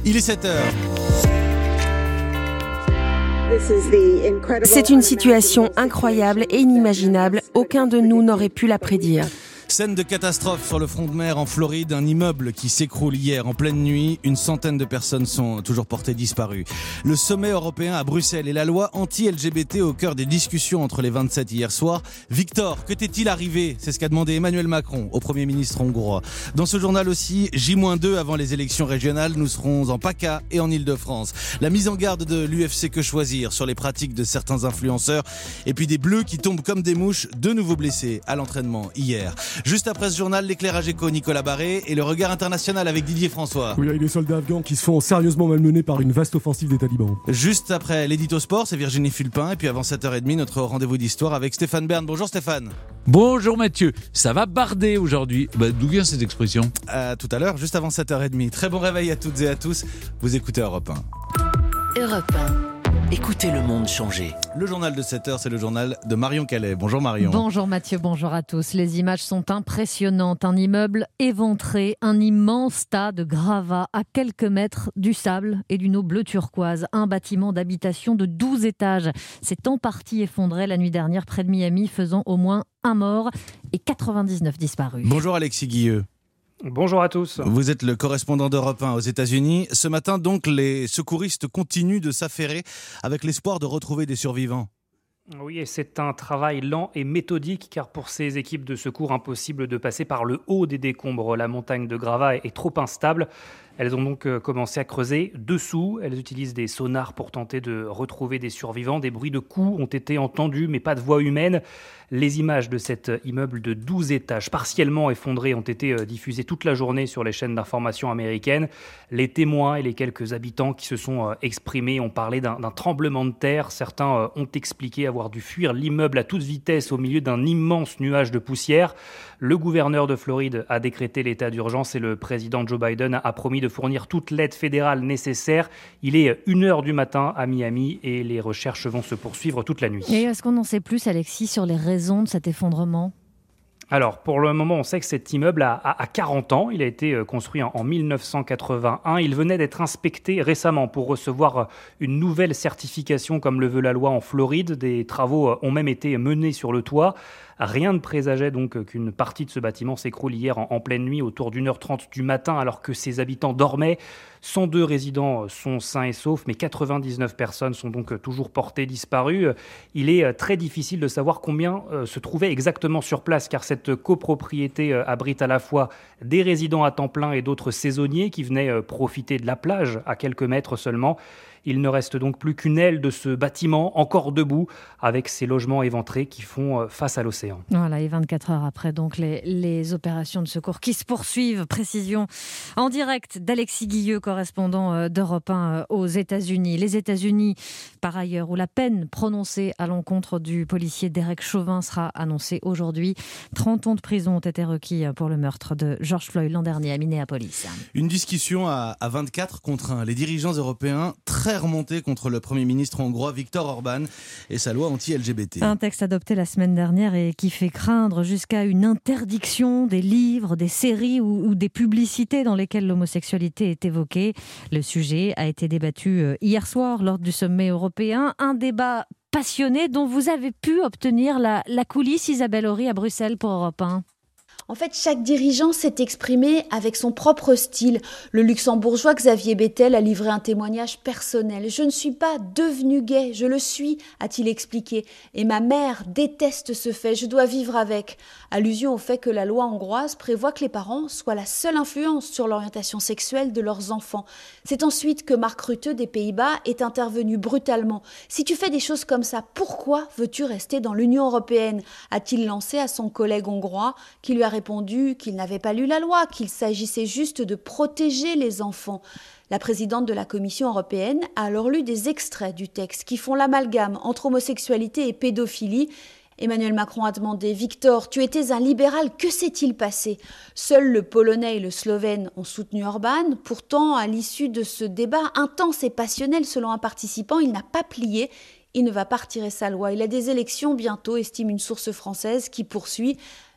Il est 7h. C'est une situation incroyable et inimaginable. Aucun de nous n'aurait pu la prédire. Scène de catastrophe sur le front de mer en Floride, un immeuble qui s'écroule hier en pleine nuit. Une centaine de personnes sont toujours portées disparues. Le sommet européen à Bruxelles et la loi anti-LGBT au cœur des discussions entre les 27 hier soir. Victor, que t'est-il arrivé ? C'est ce qu'a demandé Emmanuel Macron au Premier ministre hongrois. Dans ce journal aussi, J-2 avant les élections régionales, nous serons en PACA et en Île-de-France. La mise en garde de l'UFC Que Choisir sur les pratiques de certains influenceurs. Et puis des bleus qui tombent comme des mouches, 2 nouveaux blessés à l'entraînement hier. Juste après ce journal, l'éclairage éco, Nicolas Barré et le regard international avec Didier François. Oui, avec les soldats afghans qui se font sérieusement malmenés par une vaste offensive des talibans. Juste après l'édito sport, c'est Virginie Fulpin. Et puis avant 7h30, notre rendez-vous d'histoire avec Stéphane Bern. Bonjour Stéphane. Bonjour Mathieu, ça va barder aujourd'hui. D'où vient cette expression ? Tout à l'heure, juste avant 7h30. Très bon réveil à toutes et à tous. Vous écoutez Europe 1. Europe 1. Écoutez le monde changer. Le journal de 7h, c'est le journal de Marion Calais. Bonjour Marion. Bonjour Mathieu, bonjour à tous. Les images sont impressionnantes. Un immeuble éventré, un immense tas de gravats à quelques mètres du sable et d'une eau bleu turquoise. Un bâtiment d'habitation de 12 étages s'est en partie effondré la nuit dernière près de Miami, faisant au moins un mort et 99 disparus. Bonjour Alexis Guilleux. Bonjour à tous. Vous êtes le correspondant d'Europe 1 aux États-Unis. Ce matin, donc, les secouristes continuent de s'affairer avec l'espoir de retrouver des survivants. Oui, et c'est un travail lent et méthodique, car pour ces équipes de secours, impossible de passer par le haut des décombres. La montagne de gravats est trop instable. Elles ont donc commencé à creuser dessous. Elles utilisent des sonars pour tenter de retrouver des survivants. Des bruits de coups ont été entendus, mais pas de voix humaine. Les images de cet immeuble de 12 étages partiellement effondré ont été diffusées toute la journée sur les chaînes d'information américaines. Les témoins et les quelques habitants qui se sont exprimés ont parlé d'un tremblement de terre. Certains ont expliqué avoir dû fuir l'immeuble à toute vitesse au milieu d'un immense nuage de poussière. Le gouverneur de Floride a décrété l'état d'urgence et le président Joe Biden a promis de fournir toute l'aide fédérale nécessaire. Il est 1h du matin à Miami et les recherches vont se poursuivre toute la nuit. Et est-ce qu'on en sait plus, Alexis, sur les raisons de cet effondrement ? Alors, pour le moment, on sait que cet immeuble a 40 ans. Il a été construit en 1981. Il venait d'être inspecté récemment pour recevoir une nouvelle certification, comme le veut la loi en Floride. Des travaux ont même été menés sur le toit. Rien ne présageait donc qu'une partie de ce bâtiment s'écroule hier en pleine nuit, autour d'1h30 du matin, alors que ses habitants dormaient. 102 résidents sont sains et saufs, mais 99 personnes sont donc toujours portées disparues. Il est très difficile de savoir combien se trouvait exactement sur place, car cette copropriété abrite à la fois des résidents à temps plein et d'autres saisonniers qui venaient profiter de la plage à quelques mètres seulement. Il ne reste donc plus qu'une aile de ce bâtiment encore debout, avec ses logements éventrés qui font face à l'océan. Voilà, et 24 heures après, donc, les opérations de secours qui se poursuivent. Précision en direct d'Alexis Guilleux, correspondant d'Europe 1 aux États-Unis. Les États-Unis, par ailleurs, où la peine prononcée à l'encontre du policier Derek Chauvin sera annoncée aujourd'hui. 30 ans de prison ont été requis pour le meurtre de George Floyd l'an dernier à Minneapolis. Une discussion à 24 contre les dirigeants européens, très remonté contre le Premier ministre hongrois Viktor Orban et sa loi anti-LGBT. Un texte adopté la semaine dernière et qui fait craindre jusqu'à une interdiction des livres, des séries ou des publicités dans lesquelles l'homosexualité est évoquée. Le sujet a été débattu hier soir lors du sommet européen. Un débat passionné dont vous avez pu obtenir la coulisse, Isabelle Horry, à Bruxelles pour Europe 1. En fait, chaque dirigeant s'est exprimé avec son propre style. Le luxembourgeois Xavier Bettel a livré un témoignage personnel. « Je ne suis pas devenu gay, je le suis », a-t-il expliqué. « Et ma mère déteste ce fait, je dois vivre avec ». Allusion au fait que la loi hongroise prévoit que les parents soient la seule influence sur l'orientation sexuelle de leurs enfants. C'est ensuite que Mark Rutte des Pays-Bas est intervenu brutalement. « Si tu fais des choses comme ça, pourquoi veux-tu rester dans l'Union européenne ?» a-t-il lancé à son collègue hongrois qui lui a répondu qu'il n'avait pas lu la loi, qu'il s'agissait juste de protéger les enfants. La présidente de la Commission européenne a alors lu des extraits du texte qui font l'amalgame entre homosexualité et pédophilie. Emmanuel Macron a demandé « Victor, tu étais un libéral, que s'est-il passé ?» Seuls le Polonais et le Slovène ont soutenu Orban. Pourtant, à l'issue de ce débat intense et passionnel selon un participant, il n'a pas plié. Il ne va pas retirer sa loi. Il a des élections bientôt, estime une source française qui poursuit.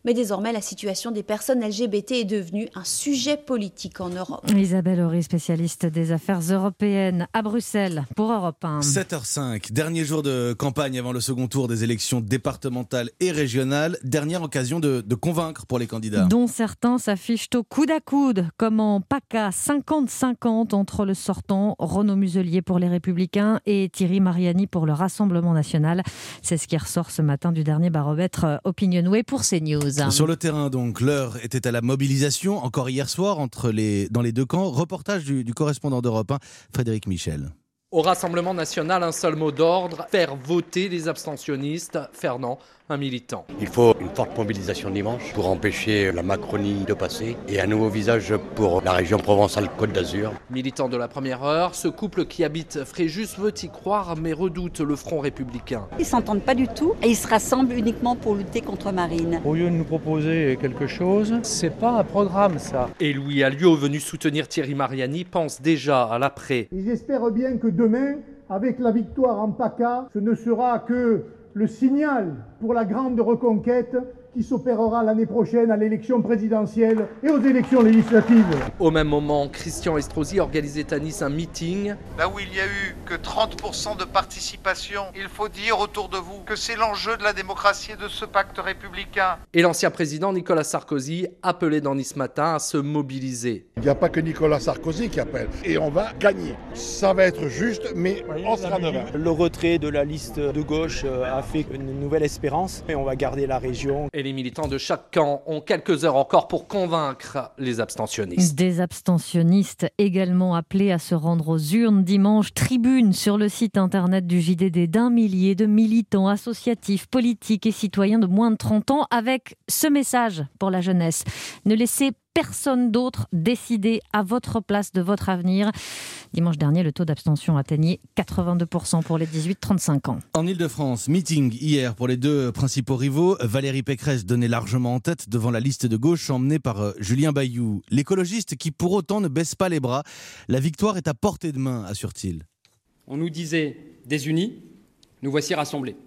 Mais désormais, la situation des personnes LGBT est devenue un sujet politique en Europe. Isabelle Horry, spécialiste des affaires européennes à Bruxelles pour Europe 1. 7h05, dernier jour de campagne avant le second tour des élections départementales et régionales. Dernière occasion de convaincre pour les candidats. Dont certains s'affichent au coude à coude, comme en PACA, 50-50 entre le sortant Renaud Muselier pour les Républicains et Thierry Mariani pour le Rassemblement national. C'est ce qui ressort ce matin du dernier baromètre Opinionway pour CNews. Sur le terrain, donc, l'heure était à la mobilisation, encore hier soir, dans les deux camps. Reportage du correspondant d'Europe 1, Frédéric Michel. Au Rassemblement national, un seul mot d'ordre, faire voter les abstentionnistes. Fernand, un militant. Il faut une forte mobilisation dimanche pour empêcher la Macronie de passer et un nouveau visage pour la région Provence-Alpes-Côte d'Azur. Militant de la première heure, ce couple qui habite Fréjus veut y croire mais redoute le front républicain. Ils ne s'entendent pas du tout et ils se rassemblent uniquement pour lutter contre Marine. Au lieu de nous proposer quelque chose, c'est pas un programme ça. Et Louis Alliot, venu soutenir Thierry Mariani, pense déjà à l'après. Et j'espère bien que demain, avec la victoire en PACA, ce ne sera que le signal pour la grande reconquête qui s'opérera l'année prochaine à l'élection présidentielle et aux élections législatives. Au même moment, Christian Estrosi organisait à Nice un meeting. Là où il n'y a eu que 30% de participation, il faut dire autour de vous que c'est l'enjeu de la démocratie et de ce pacte républicain. Et l'ancien président Nicolas Sarkozy appelait dans Nice Matin à se mobiliser. Il n'y a pas que Nicolas Sarkozy qui appelle. Et on va gagner. Ça va être juste, mais on sera demain. Le retrait de la liste de gauche a fait une nouvelle espérance et on va garder la région. Et les militants de chaque camp ont quelques heures encore pour convaincre les abstentionnistes. Des abstentionnistes également appelés à se rendre aux urnes dimanche. Tribune sur le site internet du JDD d'1 millier de militants associatifs, politiques et citoyens de moins de 30 ans avec ce message pour la jeunesse. Ne laissez personne d'autre décider à votre place de votre avenir. Dimanche dernier, le taux d'abstention atteignait 82% pour les 18-35 ans. En Ile-de-France, meeting hier pour les deux principaux rivaux. Valérie Pécresse donnait largement en tête devant la liste de gauche emmenée par Julien Bayou. L'écologiste qui pour autant ne baisse pas les bras. La victoire est à portée de main, assure-t-il. On nous disait désunis, nous voici rassemblés.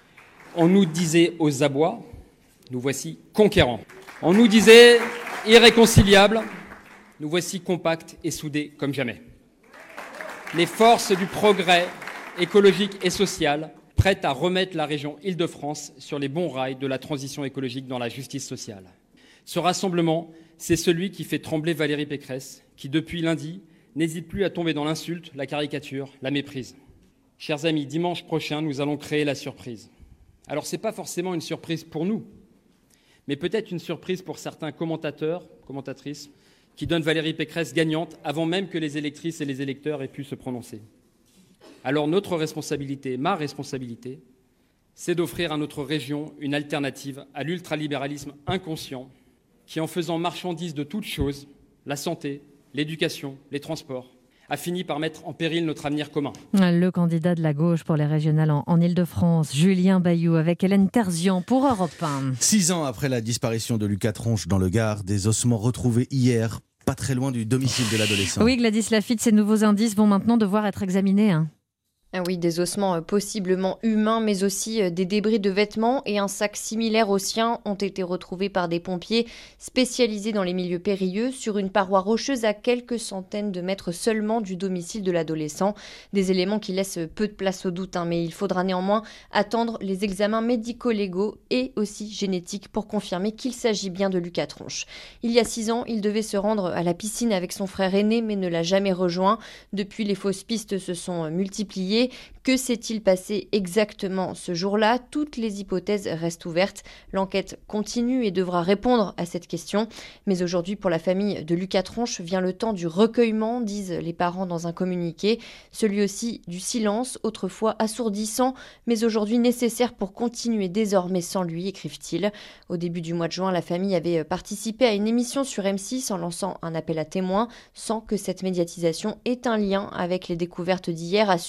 On nous disait aux abois, nous voici conquérants. On nous disait irréconciliables, nous voici compacts et soudés comme jamais. Les forces du progrès écologique et social, prêtes à remettre la région Île-de-France sur les bons rails de la transition écologique dans la justice sociale. Ce rassemblement, c'est celui qui fait trembler Valérie Pécresse, qui depuis lundi n'hésite plus à tomber dans l'insulte, la caricature, la méprise. Chers amis, dimanche prochain, nous allons créer la surprise. Alors ce n'est pas forcément une surprise pour nous, mais peut-être une surprise pour certains commentateurs, commentatrices, qui donnent Valérie Pécresse gagnante avant même que les électrices et les électeurs aient pu se prononcer. Alors notre responsabilité, ma responsabilité, c'est d'offrir à notre région une alternative à l'ultralibéralisme inconscient qui, en faisant marchandise de toutes choses, la santé, l'éducation, les transports, a fini par mettre en péril notre avenir commun. Le candidat de la gauche pour les régionales en Ile-de-France, Julien Bayou, avec Hélène Terzian pour Europe 1. 6 ans après la disparition de Lucas Tronche dans le Gard, des ossements retrouvés hier, pas très loin du domicile de l'adolescent. Oui, Gladys Lafitte, ces nouveaux indices vont maintenant devoir être examinés. Ah oui, des ossements possiblement humains, mais aussi des débris de vêtements et un sac similaire au sien ont été retrouvés par des pompiers spécialisés dans les milieux périlleux sur une paroi rocheuse à quelques centaines de mètres seulement du domicile de l'adolescent. Des éléments qui laissent peu de place au doute, mais il faudra néanmoins attendre les examens médico-légaux et aussi génétiques pour confirmer qu'il s'agit bien de Lucas Tronche. Il y a 6 ans, il devait se rendre à la piscine avec son frère aîné, mais ne l'a jamais rejoint. Depuis, les fausses pistes se sont multipliées. Que s'est-il passé exactement ce jour-là ? Toutes les hypothèses restent ouvertes. L'enquête continue et devra répondre à cette question. Mais aujourd'hui, pour la famille de Lucas Tronche, vient le temps du recueillement, disent les parents dans un communiqué. Celui aussi du silence, autrefois assourdissant, mais aujourd'hui nécessaire pour continuer désormais sans lui, écrivent-ils. Au début du mois de juin, la famille avait participé à une émission sur M6 en lançant un appel à témoins, sans que cette médiatisation ait un lien avec les découvertes d'hier, assure le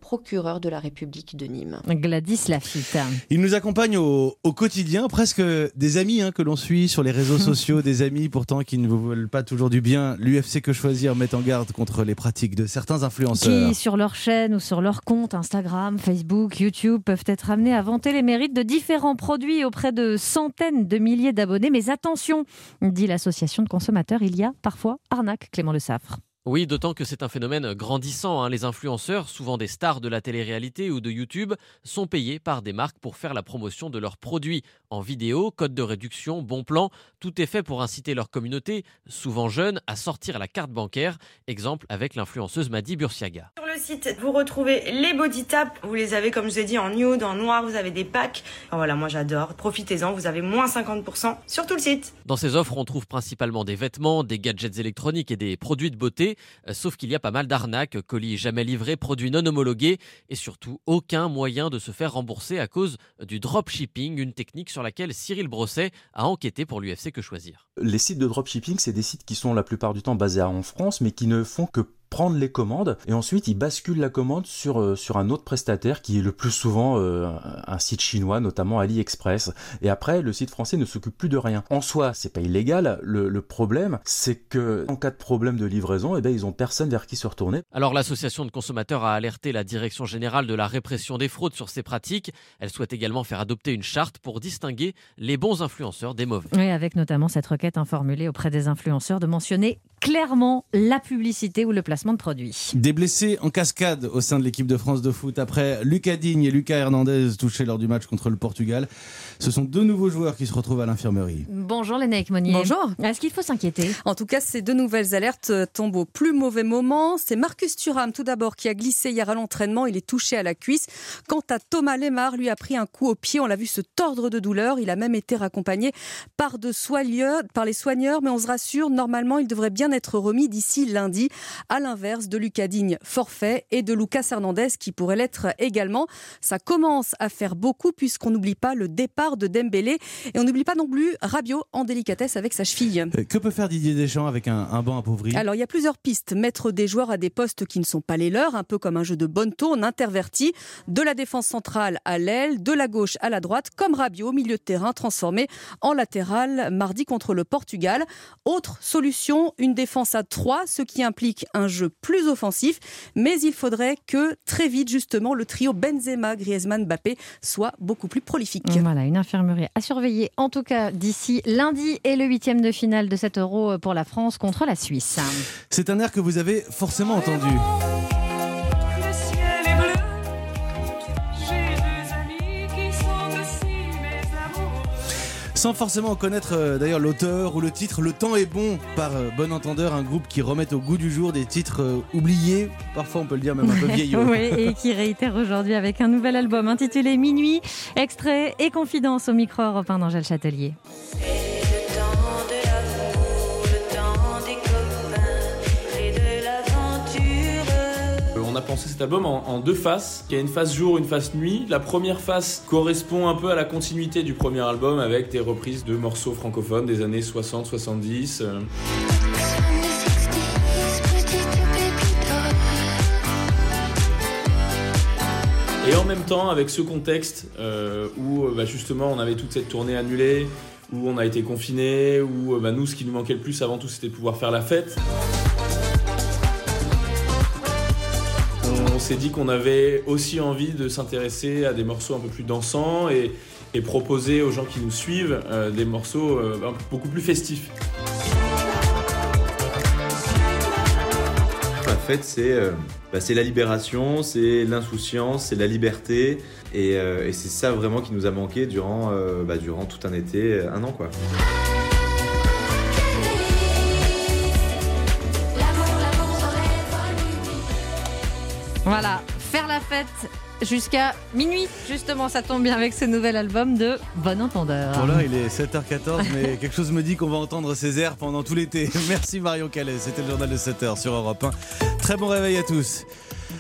procureur de la République de Nîmes. Gladys Lafitte. Ils nous accompagnent au quotidien, presque des amis que l'on suit sur les réseaux sociaux, des amis pourtant qui ne vous veulent pas toujours du bien. L'UFC Que Choisir met en garde contre les pratiques de certains influenceurs. Qui, sur leur chaîne ou sur leur compte Instagram, Facebook, YouTube, peuvent être amenés à vanter les mérites de différents produits auprès de centaines de milliers d'abonnés. Mais attention, dit l'association de consommateurs, il y a parfois arnaque, Clément Le Saffre. Oui, d'autant que c'est un phénomène grandissant. Les influenceurs, souvent des stars de la télé-réalité ou de YouTube, sont payés par des marques pour faire la promotion de leurs produits. En vidéo, code de réduction, bon plan, tout est fait pour inciter leur communauté, souvent jeune, à sortir la carte bancaire. Exemple avec l'influenceuse Madi Bursiaga. Sur le site, vous retrouvez les body taps. Vous les avez, comme je vous ai dit, en nude, en noir, vous avez des packs. Enfin, voilà, moi j'adore. Profitez-en, vous avez moins 50% sur tout le site. Dans ces offres, on trouve principalement des vêtements, des gadgets électroniques et des produits de beauté. Sauf qu'il y a pas mal d'arnaques, colis jamais livrés, produits non homologués et surtout aucun moyen de se faire rembourser à cause du dropshipping, une technique sur laquelle Cyril Brosset a enquêté pour l'UFC Que Choisir. Les sites de dropshipping, c'est des sites qui sont la plupart du temps basés en France, mais qui ne font que prendre les commandes et ensuite ils basculent la commande sur un autre prestataire qui est le plus souvent un site chinois, notamment AliExpress. Et après, le site français ne s'occupe plus de rien. En soi, c'est pas illégal. Le problème, c'est que en cas de problème de livraison, ils ont personne vers qui se retourner. Alors l'association de consommateurs a alerté la Direction générale de la répression des fraudes sur ces pratiques. Elle souhaite également faire adopter une charte pour distinguer les bons influenceurs des mauvais. Oui, avec notamment cette requête formulée auprès des influenceurs de mentionner clairement la publicité ou le placement de produits. Des blessés en cascade au sein de l'équipe de France de foot après Lucas Digne et Lucas Hernandez touchés lors du match contre le Portugal. Ce sont deux nouveaux joueurs qui se retrouvent à l'infirmerie. Bonjour Lénaïque Monnier. Bonjour. Est-ce qu'il faut s'inquiéter ? En tout cas, ces deux nouvelles alertes tombent au plus mauvais moment. C'est Marcus Thuram tout d'abord qui a glissé hier à l'entraînement. Il est touché à la cuisse. Quant à Thomas Lemar, lui a pris un coup au pied. On l'a vu se tordre de douleur. Il a même été raccompagné par les soigneurs. Mais on se rassure, normalement, il devrait bien être remis d'ici lundi. À l'inverse de Lucas Digne, forfait, et de Lucas Hernandez qui pourrait l'être également. Ça commence à faire beaucoup puisqu'on n'oublie pas le départ de Dembélé et on n'oublie pas non plus Rabiot en délicatesse avec sa cheville. Que peut faire Didier Deschamps avec un banc appauvri ? Alors il y a plusieurs pistes. Mettre des joueurs à des postes qui ne sont pas les leurs, un peu comme un jeu de bonne tourne interverti, de la défense centrale à l'aile, de la gauche à la droite, comme Rabiot, milieu de terrain transformé en latéral mardi contre le Portugal. Autre solution, une défense à 3, ce qui implique un jeu plus offensif, mais il faudrait que très vite justement le trio Benzema, Griezmann, Mbappé soit beaucoup plus prolifique. Voilà, une infirmerie à surveiller en tout cas d'ici lundi et le 8e de finale de cet Euro pour la France contre la Suisse. C'est un air que vous avez forcément entendu. Sans forcément connaître d'ailleurs l'auteur ou le titre, Le Temps est bon par Bon Entendeur, un groupe qui remet au goût du jour des titres oubliés, parfois on peut le dire même un peu vieillots. Oui, et qui réitère aujourd'hui avec un nouvel album intitulé Minuit, extrait et confidence au micro européen d'Angèle Châtelier. On a pensé cet album en deux faces. Il y a une face jour, une face nuit. La première face correspond un peu à la continuité du premier album avec des reprises de morceaux francophones des années 60-70. Et en même temps, avec ce contexte où justement on avait toute cette tournée annulée, où on a été confinés, où nous, ce qui nous manquait le plus avant tout, c'était de pouvoir faire la fête. On s'est dit qu'on avait aussi envie de s'intéresser à des morceaux un peu plus dansants et proposer aux gens qui nous suivent des morceaux beaucoup plus festifs. La fête, c'est la libération, c'est l'insouciance, c'est la liberté et c'est ça vraiment qui nous a manqué durant tout un été, un an quoi. Voilà, faire la fête jusqu'à minuit, justement, ça tombe bien avec ce nouvel album de Bon Entendeur. Voilà, il est 7h14, mais quelque chose me dit qu'on va entendre ces airs pendant tout l'été. Merci Marion Calais, c'était le journal de 7h sur Europe 1. Très bon réveil à tous.